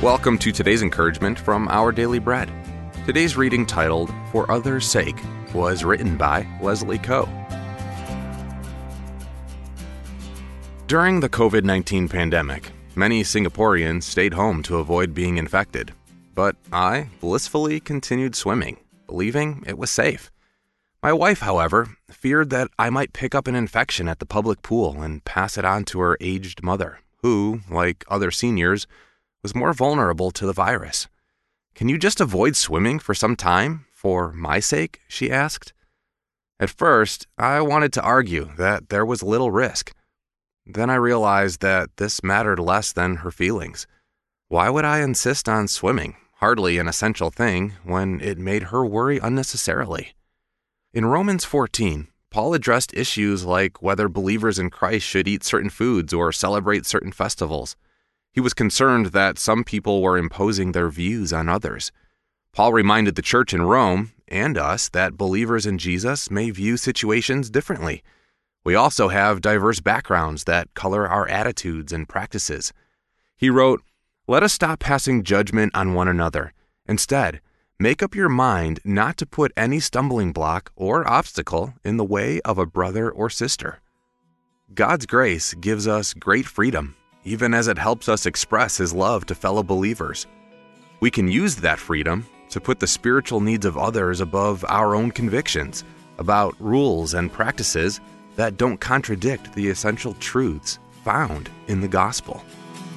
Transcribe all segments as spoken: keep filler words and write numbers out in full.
Welcome to today's encouragement from Our Daily Bread. Today's reading, titled For Others' Sake, was written by Leslie Coe. During the covid nineteen pandemic, many Singaporeans stayed home to avoid being infected. But I blissfully continued swimming, believing it was safe. My wife, however, feared that I might pick up an infection at the public pool and pass it on to her aged mother, who, like other seniors, was more vulnerable to the virus. "Can you just avoid swimming for some time, for my sake?" she asked. At first, I wanted to argue that there was little risk. Then I realized that this mattered less than her feelings. Why would I insist on swimming, hardly an essential thing, when it made her worry unnecessarily? In Romans fourteen, Paul addressed issues like whether believers in Christ should eat certain foods or celebrate certain festivals. He was concerned that some people were imposing their views on others. Paul reminded the church in Rome, and us, that believers in Jesus may view situations differently. We also have diverse backgrounds that color our attitudes and practices. He wrote, "Let us stop passing judgment on one another. Instead, make up your mind not to put any stumbling block or obstacle in the way of a brother or sister." God's grace gives us great freedom, even as it helps us express His love to fellow believers. We can use that freedom to put the spiritual needs of others above our own convictions about rules and practices that don't contradict the essential truths found in the gospel.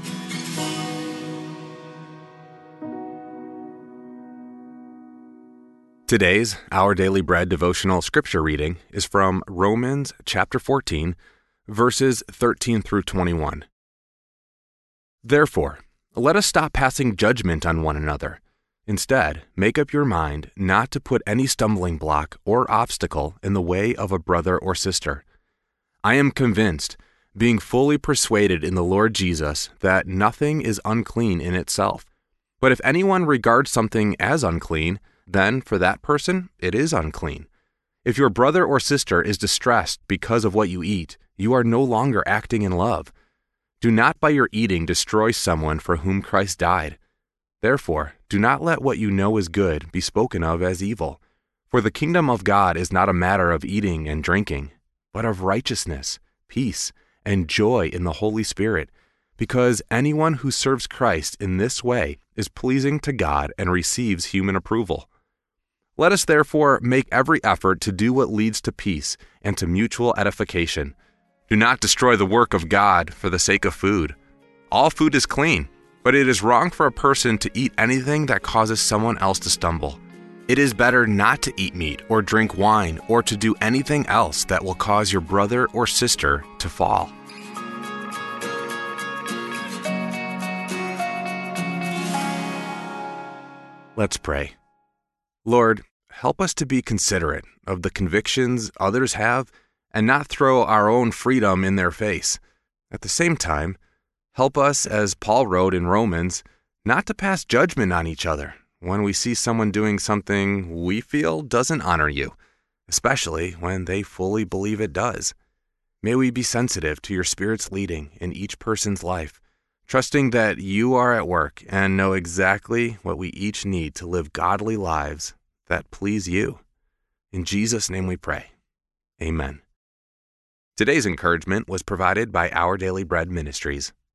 Today's Our Daily Bread devotional scripture reading is from Romans chapter fourteen, verses thirteen through twenty-one. Therefore, let us stop passing judgment on one another. Instead, make up your mind not to put any stumbling block or obstacle in the way of a brother or sister. I am convinced, being fully persuaded in the Lord Jesus, that nothing is unclean in itself. But if anyone regards something as unclean, then for that person it is unclean. If your brother or sister is distressed because of what you eat, you are no longer acting in love. Do not by your eating destroy someone for whom Christ died. Therefore, do not let what you know is good be spoken of as evil. For the kingdom of God is not a matter of eating and drinking, but of righteousness, peace, and joy in the Holy Spirit, because anyone who serves Christ in this way is pleasing to God and receives human approval. Let us therefore make every effort to do what leads to peace and to mutual edification. Do not destroy the work of God for the sake of food. All food is clean, but it is wrong for a person to eat anything that causes someone else to stumble. It is better not to eat meat or drink wine or to do anything else that will cause your brother or sister to fall. Let's pray. Lord, help us to be considerate of the convictions others have and not throw our own freedom in their face. At the same time, help us, as Paul wrote in Romans, not to pass judgment on each other when we see someone doing something we feel doesn't honor you, especially when they fully believe it does. May we be sensitive to your Spirit's leading in each person's life, trusting that you are at work and know exactly what we each need to live godly lives that please you. In Jesus' name we pray. Amen. Today's encouragement was provided by Our Daily Bread Ministries.